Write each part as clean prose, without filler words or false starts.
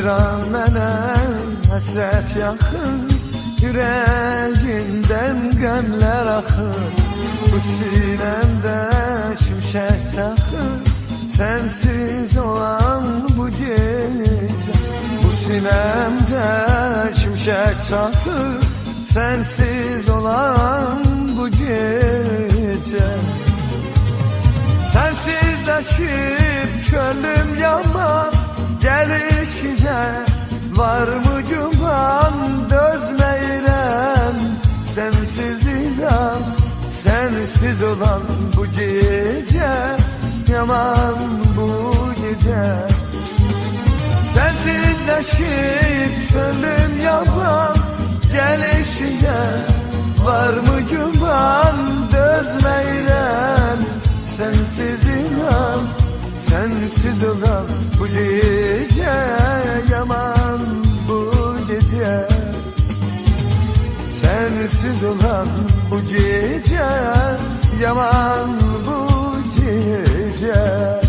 Açıran mənə həsrət yaxın, yüreğinden qəmlər axır. Bu sinəmdə şimşək çaxır, sensiz olan bu gece. Bu sinəmdə şimşək çaxır, sensiz olan bu gece. Sensizleşip çölüm yaman, gelişine var mı güman? Dözmeyirəm sensiz inan, sensiz olan bu gece. Yaman bu gece. Sensizleşip çölüm yaman, gelişine var mı güman? Dözmeyirəm sensiz inan, sensiz olan bu gece. Yaman bu gece. Sensiz olan bu gece. Yaman bu gece.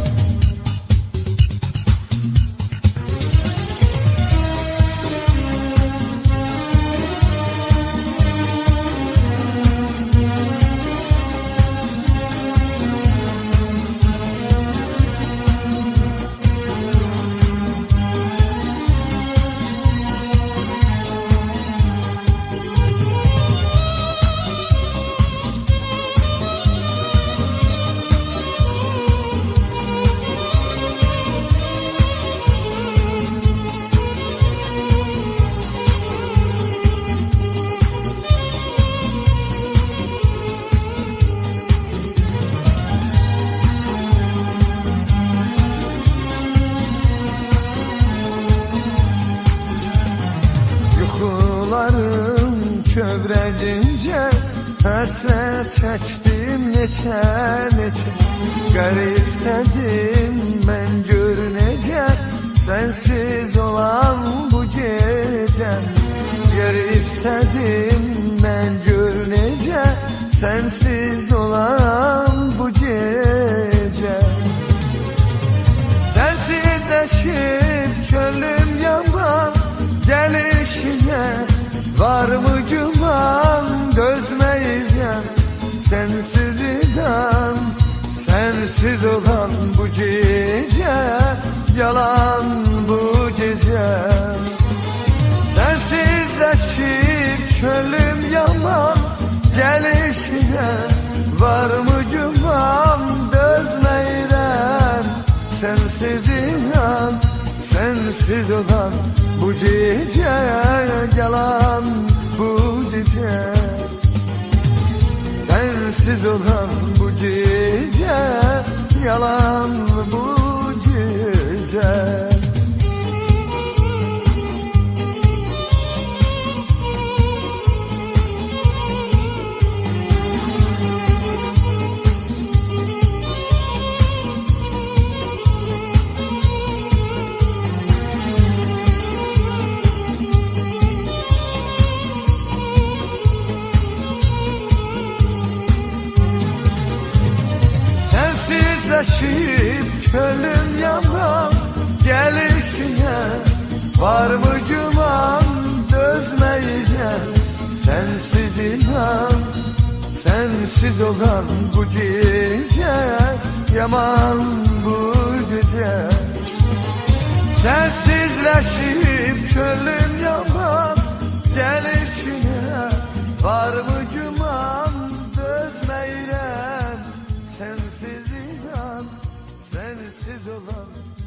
Yuxularım kövrəlincə, həsrət çəkdim neçə. Qəribsədim mən gör necə, sensiz olan bu gecə. Qəribsədim mən gör necə, sensiz olan bu gecə. Sensizləşib çölüm yaman, gelişine var mı güman? Dözmeyeceğim sensiz inan, sensiz olan bu gece. Yalan bu gece. Sensizleşip çölüm yaman, gelişine var mı güman? Dözmeyeceğim sensiz inan, sensiz olan bu gece. Yalan bu gece. Sensiz olan bu gece. Yalan bu gece. Sensizleşip çölüm yaman, gelişine var mı güman? Dözmeyeceğim sensiz inan, sensiz olan bu gece. Yaman bu gece. Sensizleşip çölüm yaman, gelişine var mı güman? Dözmeyeceğim sensiz inan, sensiz olan